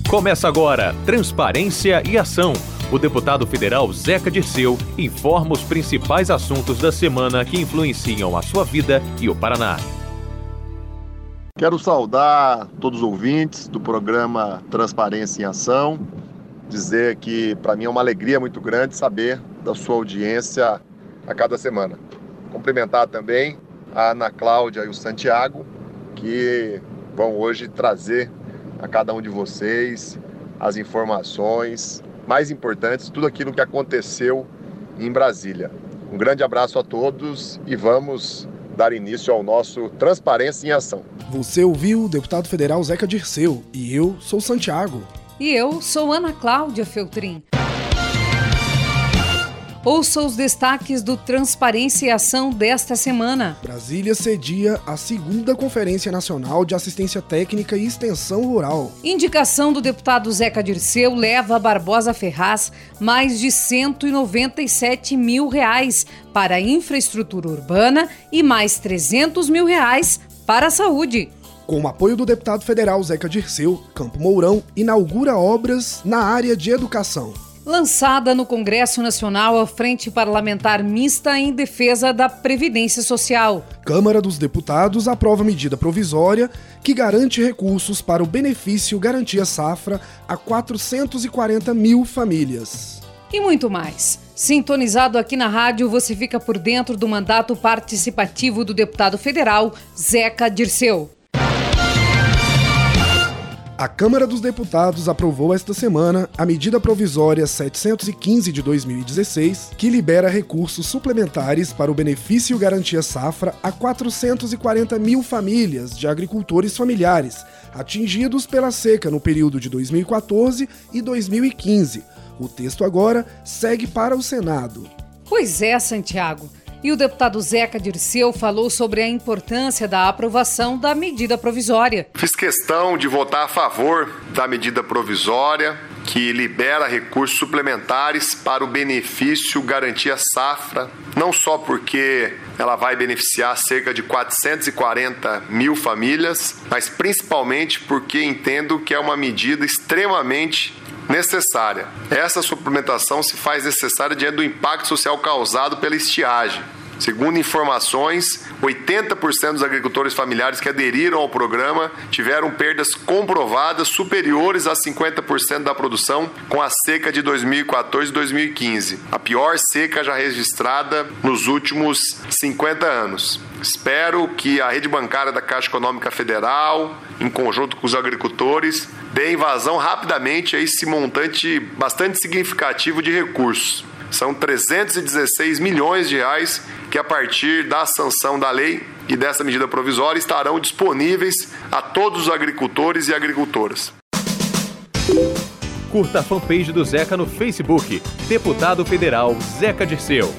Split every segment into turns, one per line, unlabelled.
Começa agora Transparência e Ação. O deputado federal Zeca Dirceu informa os principais assuntos da semana que influenciam a sua vida e o Paraná.
Quero saudar todos os ouvintes do programa Transparência em Ação, dizer que para mim é uma alegria muito grande saber da sua audiência a cada semana. Cumprimentar também a Ana Cláudia e o Santiago, que vão hoje trazer a cada um de vocês as informações mais importantes, tudo aquilo que aconteceu em Brasília. Um grande abraço a todos e vamos dar início ao nosso Transparência em Ação.
Você ouviu o deputado federal Zeca Dirceu e eu sou Santiago.
E eu sou Ana Cláudia Feltrin. Ouça os destaques do Transparência e Ação desta semana.
Brasília cedia a 2ª Conferência Nacional de Assistência Técnica e Extensão Rural.
Indicação do deputado Zeca Dirceu leva a Barbosa Ferraz mais de R$197 mil para a infraestrutura urbana e mais R$300 mil para a saúde.
Com o apoio do deputado federal Zeca Dirceu, Campo Mourão inaugura obras na área de educação.
Lançada no Congresso Nacional a Frente Parlamentar Mista em defesa da Previdência Social.
Câmara dos Deputados aprova medida provisória que garante recursos para o benefício Garantia Safra a 440 mil famílias.
E muito mais. Sintonizado aqui na rádio, você fica por dentro do mandato participativo do deputado federal Zeca Dirceu.
A Câmara dos Deputados aprovou esta semana a medida provisória 715 de 2016, que libera recursos suplementares para o benefício Garantia Safra a 440 mil famílias de agricultores familiares, atingidos pela seca no período de 2014 e 2015. O texto agora segue para o Senado.
Pois é, Santiago. E o deputado Zeca Dirceu falou sobre a importância da aprovação da medida provisória.
Fiz questão de votar a favor da medida provisória que libera recursos suplementares para o benefício Garantia Safra, não só porque ela vai beneficiar cerca de 440 mil famílias, mas principalmente porque entendo que é uma medida extremamente necessária. Essa suplementação se faz necessária diante do impacto social causado pela estiagem. Segundo informações, 80% dos agricultores familiares que aderiram ao programa tiveram perdas comprovadas superiores a 50% da produção com a seca de 2014 e 2015, a pior seca já registrada nos últimos 50 anos. Espero que a rede bancária da Caixa Econômica Federal, em conjunto com os agricultores, dê vazão rapidamente a esse montante bastante significativo de recursos. São 316 milhões de reais que, a partir da sanção da lei e dessa medida provisória, estarão disponíveis a todos os agricultores e agricultoras.
Curta a fanpage do Zeca no Facebook. Deputado Federal Zeca Dirceu.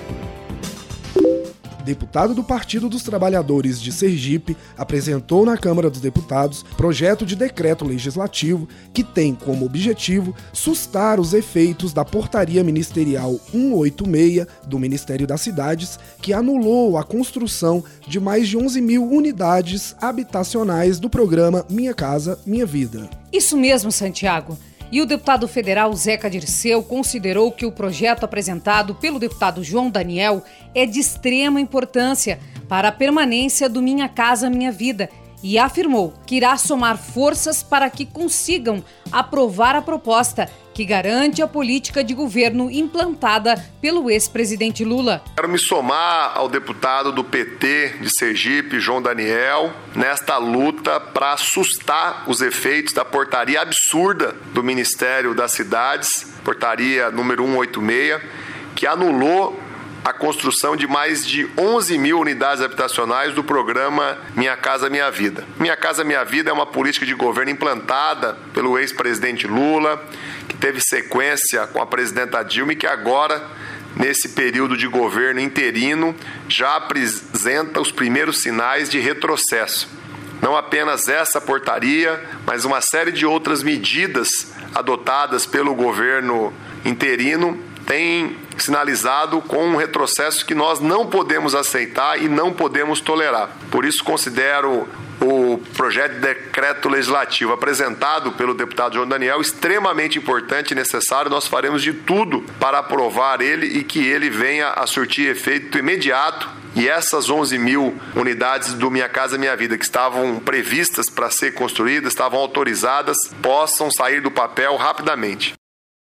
Deputado do Partido dos Trabalhadores de Sergipe, apresentou na Câmara dos Deputados projeto de decreto legislativo que tem como objetivo sustar os efeitos da Portaria Ministerial 186 do Ministério das Cidades, que anulou a construção de mais de 11 mil unidades habitacionais do programa Minha Casa, Minha Vida.
Isso mesmo, Santiago. E o deputado federal Zeca Dirceu considerou que o projeto apresentado pelo deputado João Daniel é de extrema importância para a permanência do Minha Casa Minha Vida e afirmou que irá somar forças para que consigam aprovar a proposta que garante a política de governo implantada pelo ex-presidente Lula.
Quero me somar ao deputado do PT de Sergipe, João Daniel, nesta luta para sustar os efeitos da portaria absurda do Ministério das Cidades, portaria número 186, que anulou a construção de mais de 11 mil unidades habitacionais do programa Minha Casa Minha Vida. Minha Casa Minha Vida é uma política de governo implantada pelo ex-presidente Lula, que teve sequência com a presidenta Dilma e que agora, nesse período de governo interino, já apresenta os primeiros sinais de retrocesso. Não apenas essa portaria, mas uma série de outras medidas adotadas pelo governo interino tem sinalizado com um retrocesso que nós não podemos aceitar e não podemos tolerar. Por isso considero o projeto de decreto legislativo apresentado pelo deputado João Daniel, extremamente importante e necessário. Nós faremos de tudo para aprovar ele e que ele venha a surtir efeito imediato. E essas 11 mil unidades do Minha Casa Minha Vida que estavam previstas para ser construídas, estavam autorizadas, possam sair do papel rapidamente.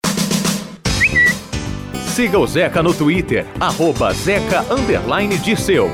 Siga o Zeca no Twitter, @Zeca_Dirceu.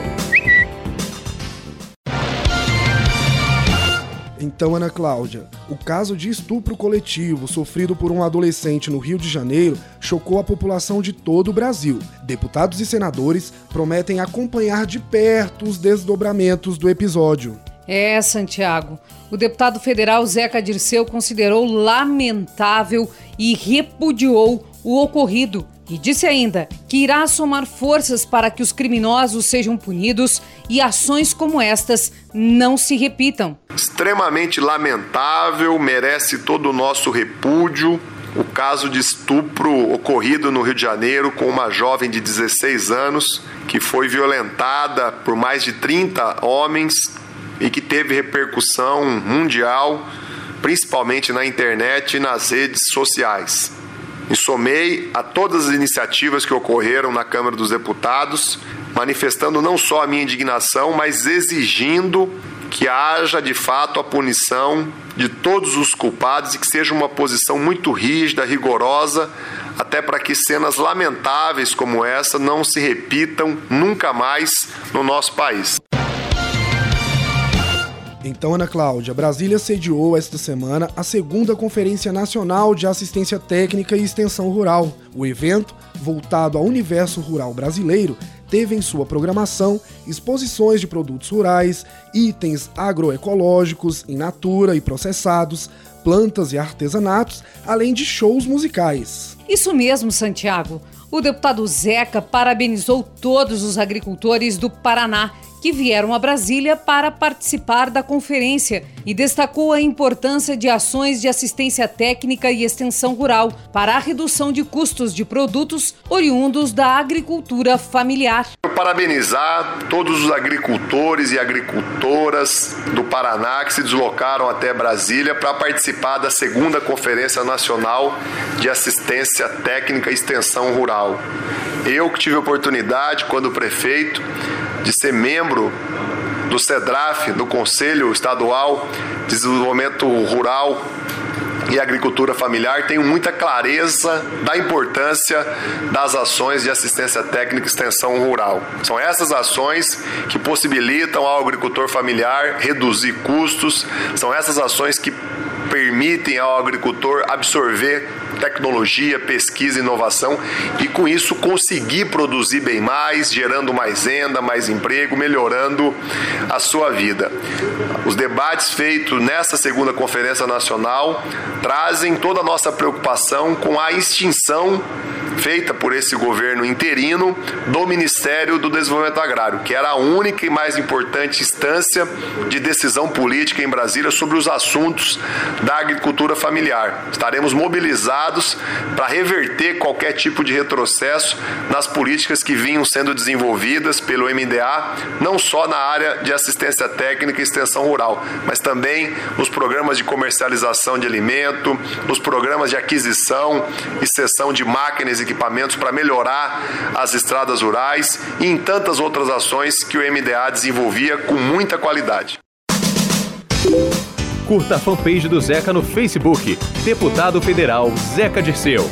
Então, Ana Cláudia, o caso de estupro coletivo sofrido por um adolescente no Rio de Janeiro chocou a população de todo o Brasil. Deputados e senadores prometem acompanhar de perto os desdobramentos do episódio.
Santiago, o deputado federal Zeca Dirceu considerou lamentável e repudiou o ocorrido. E disse ainda que irá somar forças para que os criminosos sejam punidos e ações como estas não se repitam.
Extremamente lamentável, merece todo o nosso repúdio. O caso de estupro ocorrido no Rio de Janeiro com uma jovem de 16 anos que foi violentada por mais de 30 homens e que teve repercussão mundial, principalmente na internet e nas redes sociais. Me somei a todas as iniciativas que ocorreram na Câmara dos Deputados, manifestando não só a minha indignação, mas exigindo que haja de fato a punição de todos os culpados e que seja uma posição muito rígida, rigorosa, até para que cenas lamentáveis como essa não se repitam nunca mais no nosso país.
Então, Ana Cláudia, Brasília sediou esta semana a 2ª Conferência Nacional de Assistência Técnica e Extensão Rural. O evento, voltado ao universo rural brasileiro, teve em sua programação exposições de produtos rurais, itens agroecológicos, in natura e processados, plantas e artesanatos, além de shows musicais.
Isso mesmo, Santiago. O deputado Zeca parabenizou todos os agricultores do Paraná que vieram a Brasília para participar da conferência e destacou a importância de ações de assistência técnica e extensão rural para a redução de custos de produtos oriundos da agricultura familiar.
Parabenizar todos os agricultores e agricultoras do Paraná que se deslocaram até Brasília para participar da 2ª Conferência Nacional de Assistência Técnica e Extensão Rural. Eu que tive a oportunidade, quando prefeito, de ser membro do CEDRAF, do Conselho Estadual de Desenvolvimento Rural e Agricultura Familiar, tenho muita clareza da importância das ações de assistência técnica e extensão rural. São essas ações que possibilitam ao agricultor familiar reduzir custos, são essas ações que permitem ao agricultor absorver tecnologia, pesquisa e inovação e com isso conseguir produzir bem mais, gerando mais renda, mais emprego, melhorando a sua vida. Os debates feitos nessa 2ª Conferência Nacional trazem toda a nossa preocupação com a extinção feita por esse governo interino do Ministério do Desenvolvimento Agrário, que era a única e mais importante instância de decisão política em Brasília sobre os assuntos da agricultura familiar. Estaremos mobilizados para reverter qualquer tipo de retrocesso nas políticas que vinham sendo desenvolvidas pelo MDA, não só na área de assistência técnica e extensão rural, mas também nos programas de comercialização de alimento, nos programas de aquisição e cessão de máquinas e equipamentos para melhorar as estradas rurais e em tantas outras ações que o MDA desenvolvia com muita qualidade.
Curta a fanpage do Zeca no Facebook, Deputado Federal Zeca Dirceu.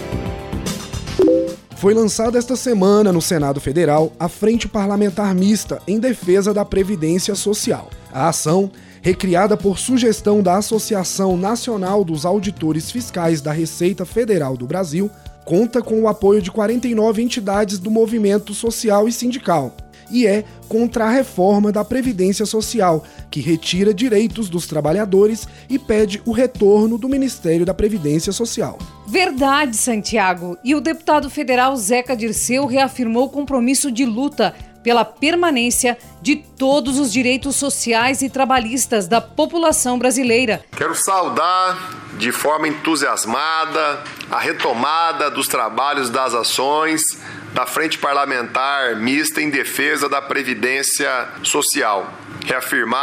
Foi lançada esta semana no Senado Federal a Frente Parlamentar Mista em Defesa da Previdência Social. A ação, recriada por sugestão da Associação Nacional dos Auditores Fiscais da Receita Federal do Brasil, conta com o apoio de 49 entidades do movimento social e sindical e é contra a reforma da Previdência Social, que retira direitos dos trabalhadores e pede o retorno do Ministério da Previdência Social.
Verdade, Santiago. E o deputado federal Zeca Dirceu reafirmou o compromisso de luta pela permanência de todos os direitos sociais e trabalhistas da população brasileira.
Quero saudar de forma entusiasmada a retomada dos trabalhos das ações da Frente Parlamentar Mista em Defesa da Previdência Social. Reafirmar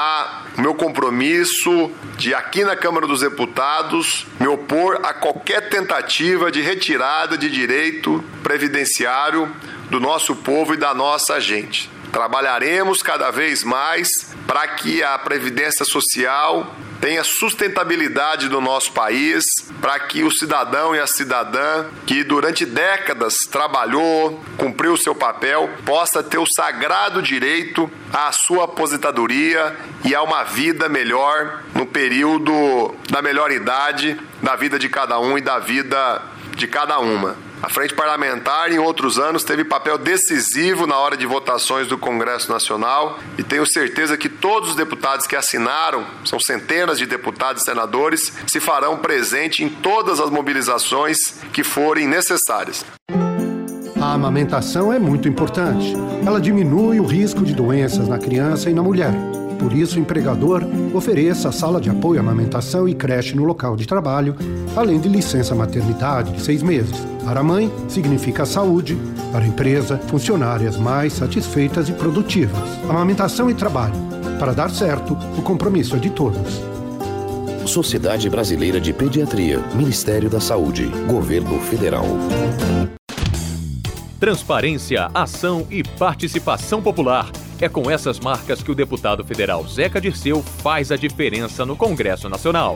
o meu compromisso de, aqui na Câmara dos Deputados, me opor a qualquer tentativa de retirada de direito previdenciário do nosso povo e da nossa gente. Trabalharemos cada vez mais para que a Previdência Social tenha sustentabilidade no nosso país, para que o cidadão e a cidadã que durante décadas trabalhou, cumpriu o seu papel, possa ter o sagrado direito à sua aposentadoria e a uma vida melhor no período da melhor idade da vida de cada um e da vida de cada uma. A Frente Parlamentar, em outros anos, teve papel decisivo na hora de votações do Congresso Nacional e tenho certeza que todos os deputados que assinaram, são centenas de deputados e senadores, se farão presente em todas as mobilizações que forem necessárias.
A amamentação é muito importante. Ela diminui o risco de doenças na criança e na mulher. Por isso, o empregador ofereça a sala de apoio à amamentação e creche no local de trabalho, além de licença maternidade de 6 meses. Para a mãe, significa saúde. Para a empresa, funcionárias mais satisfeitas e produtivas. Amamentação e trabalho. Para dar certo, o compromisso é de todos.
Sociedade Brasileira de Pediatria, Ministério da Saúde, Governo Federal.
Transparência, ação e participação popular. É com essas marcas que o deputado federal Zeca Dirceu faz a diferença no Congresso Nacional.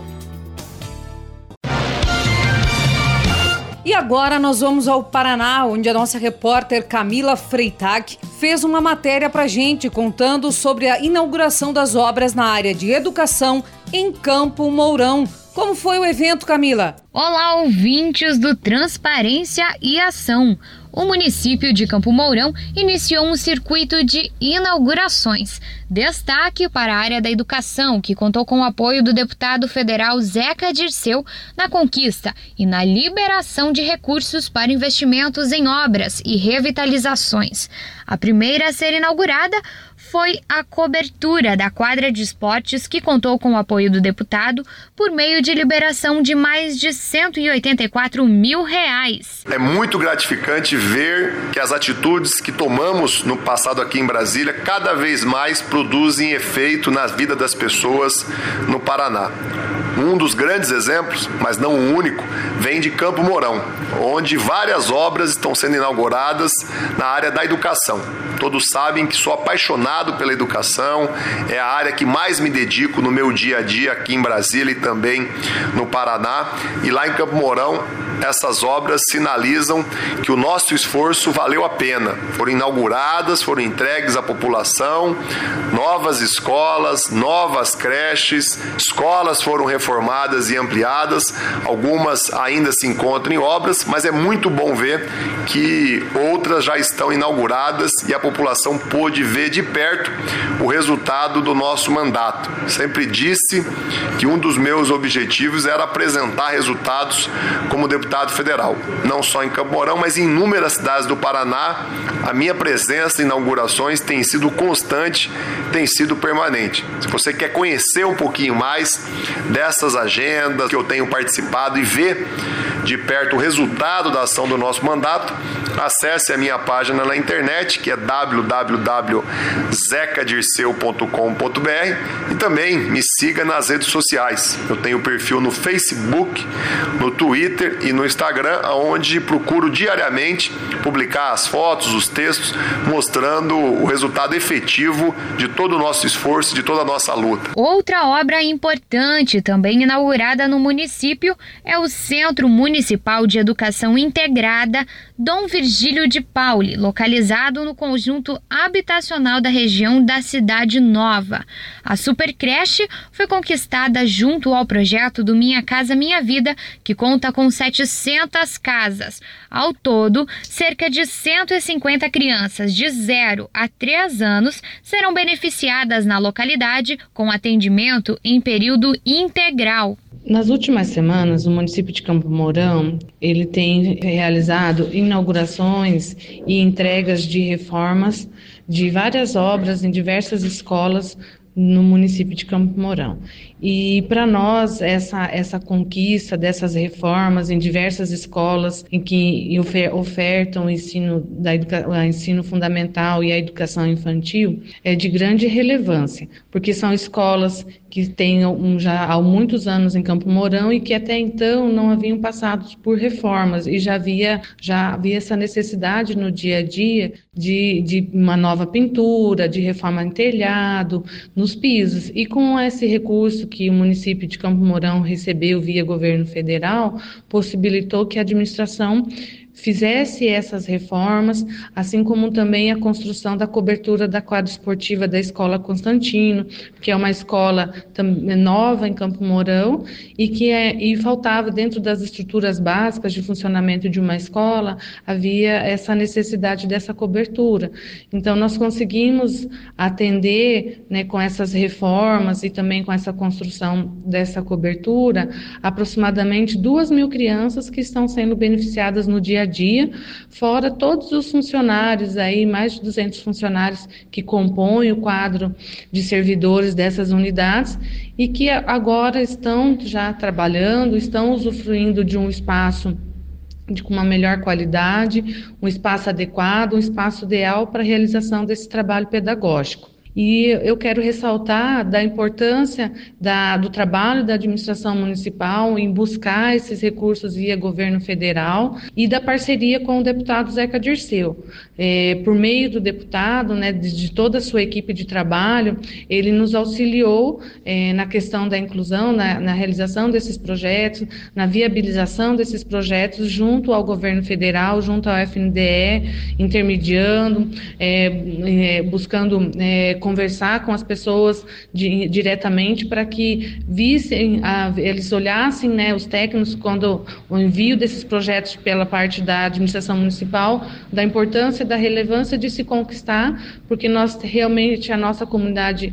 E agora nós vamos ao Paraná, onde a nossa repórter Camila Freitag fez uma matéria pra gente contando sobre a inauguração das obras na área de educação em Campo Mourão. Como foi o evento, Camila?
Olá, ouvintes do Transparência e Ação. O município de Campo Mourão iniciou um circuito de inaugurações. Destaque para a área da educação, que contou com o apoio do deputado federal Zeca Dirceu na conquista e na liberação de recursos para investimentos em obras e revitalizações. A primeira a ser inaugurada foi a cobertura da quadra de esportes, que contou com o apoio do deputado por meio de liberação de mais de R$184 mil.
É muito gratificante ver que as atitudes que tomamos no passado aqui em Brasília cada vez mais produzem efeito na vida das pessoas no Paraná. Um dos grandes exemplos, mas não o único, vem de Campo Mourão, onde várias obras estão sendo inauguradas na área da educação. Todos sabem que sou apaixonado pela educação, é a área que mais me dedico no meu dia a dia aqui em Brasília e também no Paraná. E lá em Campo Mourão, essas obras sinalizam que o nosso esforço valeu a pena. Foram inauguradas, foram entregues à população, novas escolas, novas creches, escolas foram reformadas e ampliadas, algumas ainda se encontram em obras, mas é muito bom ver que outras já estão inauguradas e a população pôde ver de perto o resultado do nosso mandato. Sempre disse que um dos meus objetivos era apresentar resultados como deputado federal, não só em Campo Mourão, mas em inúmeras cidades do Paraná. A minha presença em inaugurações tem sido constante, tem sido permanente. Se você quer conhecer um pouquinho mais dessas agendas que eu tenho participado e ver de perto o resultado da ação do nosso mandato, acesse a minha página na internet, que é www.zecadirceu.com.br, e também me siga nas redes sociais. Eu tenho perfil no Facebook, no Twitter e no Instagram, onde procuro diariamente publicar as fotos, os textos, mostrando o resultado efetivo de todo o nosso esforço, de toda a nossa luta.
Outra obra importante, também inaugurada no município, é o Centro Municipal de Educação Integrada Dom Virgílio de Pauli, localizado no conjunto habitacional da região da Cidade Nova. A supercreche foi conquistada junto ao projeto do Minha Casa Minha Vida, que conta com 700 casas. Ao todo, cerca de 150 crianças de 0 a 3 anos serão beneficiadas na localidade com atendimento em período integral.
Nas últimas semanas, o município de Campo Mourão, ele tem realizado inaugurações e entregas de reformas de várias obras em diversas escolas no município de Campo Mourão. E para nós, essa conquista dessas reformas em diversas escolas em que ofertam o ensino fundamental e a educação infantil é de grande relevância, porque são escolas que têm já há muitos anos em Campo Mourão e que até então não haviam passado por reformas e já havia essa necessidade no dia a dia de uma nova pintura, de reforma em telhado, nos pisos. E com esse recurso que o município de Campo Mourão recebeu via governo federal, possibilitou que a administração fizesse essas reformas, assim como também a construção da cobertura da quadra esportiva da Escola Constantino, que é uma escola nova em Campo Mourão e faltava dentro das estruturas básicas de funcionamento de uma escola, havia essa necessidade dessa cobertura. Então, nós conseguimos atender, né, com essas reformas e também com essa construção dessa cobertura, aproximadamente 2.000 crianças que estão sendo beneficiadas no dia a dia, fora todos os funcionários, aí, mais de 200 funcionários que compõem o quadro de servidores dessas unidades e que agora estão já trabalhando, estão usufruindo de um espaço com uma melhor qualidade, um espaço adequado, um espaço ideal para a realização desse trabalho pedagógico. E eu quero ressaltar da importância do trabalho da administração municipal em buscar esses recursos via governo federal e da parceria com o deputado Zeca Dirceu. Por meio do deputado, né, de toda a sua equipe de trabalho, ele nos auxiliou na questão da inclusão, na realização desses projetos, na viabilização desses projetos junto ao governo federal, junto ao FNDE, intermediando, buscando conversar com as pessoas diretamente para que vissem, eles olhassem, né, os técnicos, quando o envio desses projetos pela parte da administração municipal, da importância, da relevância de se conquistar, porque nós realmente, a nossa comunidade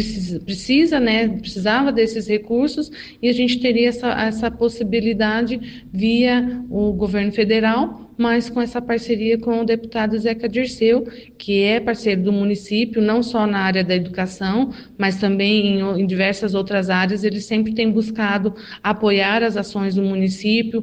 precisava desses recursos e a gente teria essa possibilidade via o governo federal, mas com essa parceria com o deputado Zeca Dirceu, que é parceiro do município, não só na área da educação, mas também em diversas outras áreas. Ele sempre tem buscado apoiar as ações do município,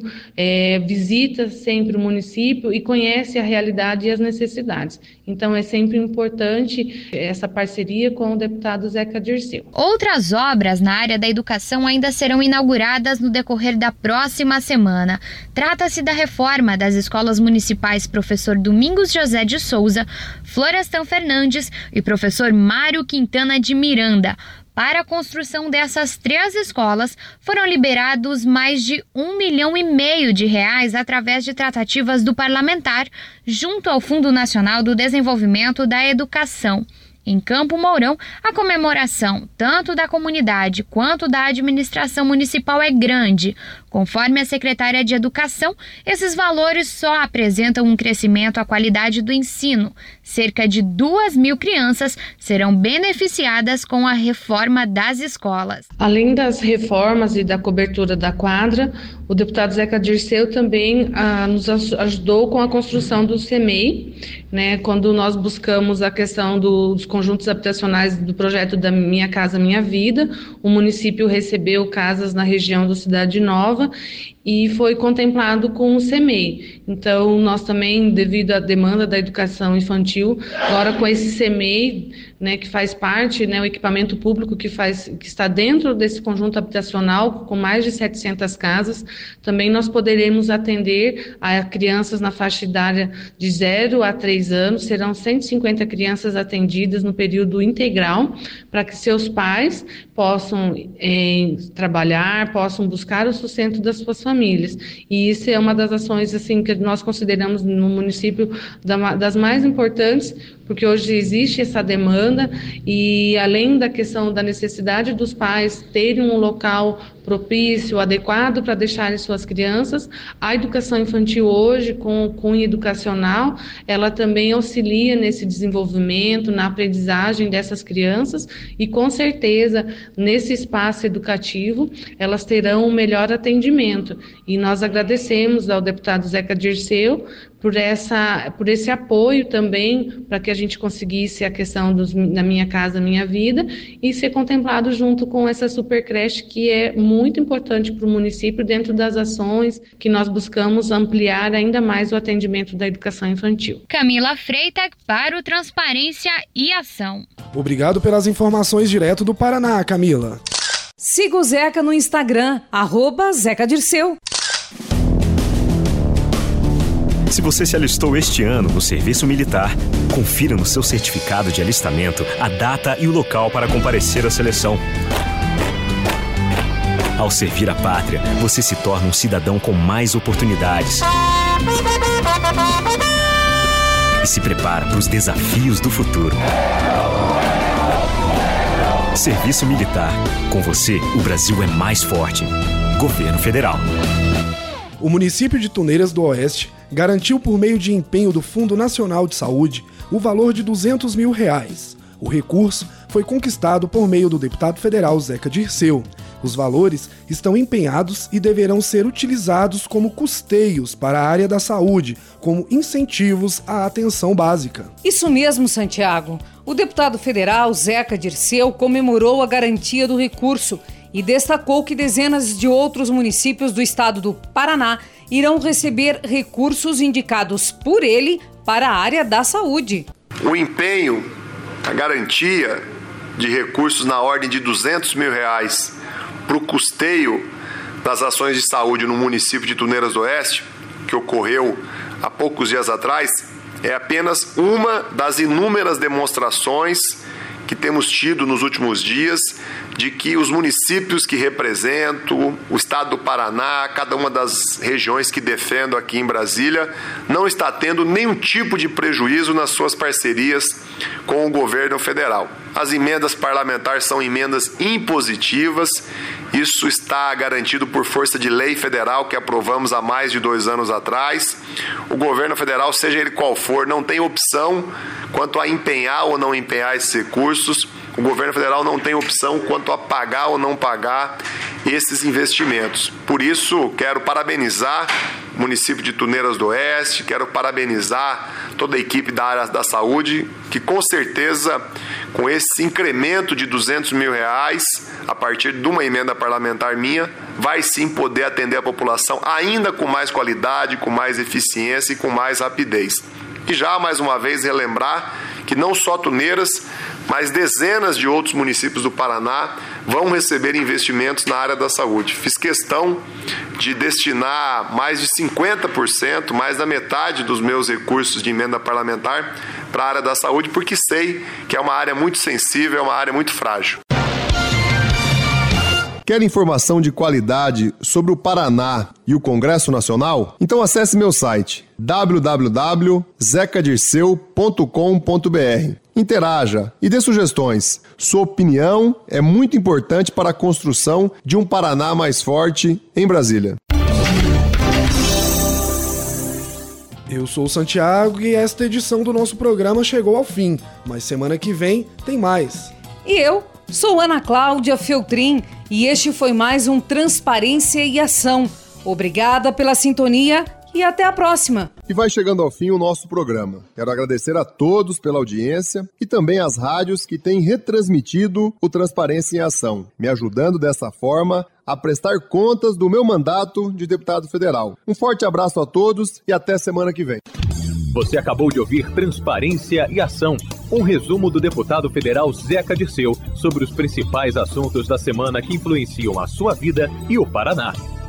visita sempre o município e conhece a realidade e as necessidades. Então, é sempre importante essa parceria com o deputado Zeca Dirceu.
Outras obras na área da educação ainda serão inauguradas no decorrer da próxima semana. Trata-se da reforma das escolas municipais Professor Domingos José de Souza, Florestan Fernandes e Professor Mário Quintana de Miranda. Para a construção dessas 3 escolas, foram liberados mais de R$1,5 milhão através de tratativas do parlamentar, junto ao Fundo Nacional do Desenvolvimento da Educação. Em Campo Mourão, a comemoração, tanto da comunidade quanto da administração municipal, é grande. Conforme a secretária de Educação, esses valores só apresentam um crescimento à qualidade do ensino. Cerca de 2.000 crianças serão beneficiadas com a reforma das escolas.
Além das reformas e da cobertura da quadra, o deputado Zeca Dirceu também nos ajudou com a construção do CEMEI, né, quando nós buscamos a questão dos conjuntos habitacionais do projeto da Minha Casa Minha Vida. O município recebeu casas na região do Cidade Nova e foi contemplado com o CEMEI. Então, nós também, devido à demanda da educação infantil, agora com esse CEMEI, né, que faz parte, né, o equipamento público que está dentro desse conjunto habitacional, com mais de 700 casas, também nós poderemos atender a crianças na faixa etária de 0 a 3 anos, serão 150 crianças atendidas no período integral, para que seus pais possam trabalhar, possam buscar o sustento das suas famílias. E isso é uma das ações assim, que nós consideramos no município das mais importantes, porque hoje existe essa demanda e, além da questão da necessidade dos pais terem um local propício, adequado para deixarem suas crianças. A educação infantil hoje, com cunho educacional, ela também auxilia nesse desenvolvimento, na aprendizagem dessas crianças e, com certeza, nesse espaço educativo, elas terão um melhor atendimento. E nós agradecemos ao deputado Zeca Dirceu por esse apoio também, para que a gente conseguisse a questão da Minha Casa Minha Vida e ser contemplado junto com essa super creche, que é muito importante para o município dentro das ações que nós buscamos ampliar ainda mais o atendimento da educação infantil.
Camila Freitas para o Transparência e Ação.
Obrigado pelas informações direto do Paraná, Camila.
Siga o Zeca no Instagram, @Zeca Dirceu.
Se você se alistou este ano no serviço militar, confira no seu certificado de alistamento a data e o local para comparecer à seleção. Ao servir a pátria, você se torna um cidadão com mais oportunidades e se prepara para os desafios do futuro. Serviço Militar. Com você, o Brasil é mais forte. Governo Federal.
O município de Tuneiras do Oeste garantiu por meio de empenho do Fundo Nacional de Saúde o valor de R$200 mil. O recurso foi conquistado por meio do deputado federal Zeca Dirceu. Os valores estão empenhados e deverão ser utilizados como custeios para a área da saúde, como incentivos à atenção básica.
Isso mesmo, Santiago. O deputado federal Zeca Dirceu comemorou a garantia do recurso e destacou que dezenas de outros municípios do estado do Paraná irão receber recursos indicados por ele para a área da saúde.
O empenho, a garantia de recursos na ordem de R$200 mil para o custeio das ações de saúde no município de Tuneiras do Oeste, que ocorreu há poucos dias atrás, é apenas uma das inúmeras demonstrações que temos tido nos últimos dias de que os municípios que represento, o estado do Paraná, cada uma das regiões que defendo aqui em Brasília, não está tendo nenhum tipo de prejuízo nas suas parcerias com o governo federal. As emendas parlamentares são emendas impositivas, isso está garantido por força de lei federal que aprovamos há mais de 2 anos atrás. O governo federal, seja ele qual for, não tem opção quanto a empenhar ou não empenhar esses recursos. O governo federal não tem opção quanto a pagar ou não pagar esses investimentos. Por isso, quero parabenizar o município de Tuneiras do Oeste, quero parabenizar toda a equipe da área da saúde, que com certeza, com esse incremento de R$200 mil, a partir de uma emenda parlamentar minha, vai sim poder atender a população ainda com mais qualidade, com mais eficiência e com mais rapidez. E já, mais uma vez, relembrar que não só Tuneiras, mas dezenas de outros municípios do Paraná vão receber investimentos na área da saúde. Fiz questão de destinar mais de 50%, mais da metade dos meus recursos de emenda parlamentar para a área da saúde, porque sei que é uma área muito sensível, é uma área muito frágil.
Quer informação de qualidade sobre o Paraná e o Congresso Nacional? Então acesse meu site www.zecadirceu.com.br. Interaja e dê sugestões. Sua opinião é muito importante para a construção de um Paraná mais forte em Brasília.
Eu sou o Santiago e esta edição do nosso programa chegou ao fim, mas semana que vem tem mais.
E eu sou Ana Cláudia Feltrin e este foi mais um Transparência e Ação. Obrigada pela sintonia e até a próxima.
E vai chegando ao fim o nosso programa. Quero agradecer a todos pela audiência e também às rádios que têm retransmitido o Transparência em Ação, me ajudando dessa forma a prestar contas do meu mandato de deputado federal. Um forte abraço a todos e até semana que vem.
Você acabou de ouvir Transparência e Ação, um resumo do deputado federal Zeca Dirceu sobre os principais assuntos da semana que influenciam a sua vida e o Paraná.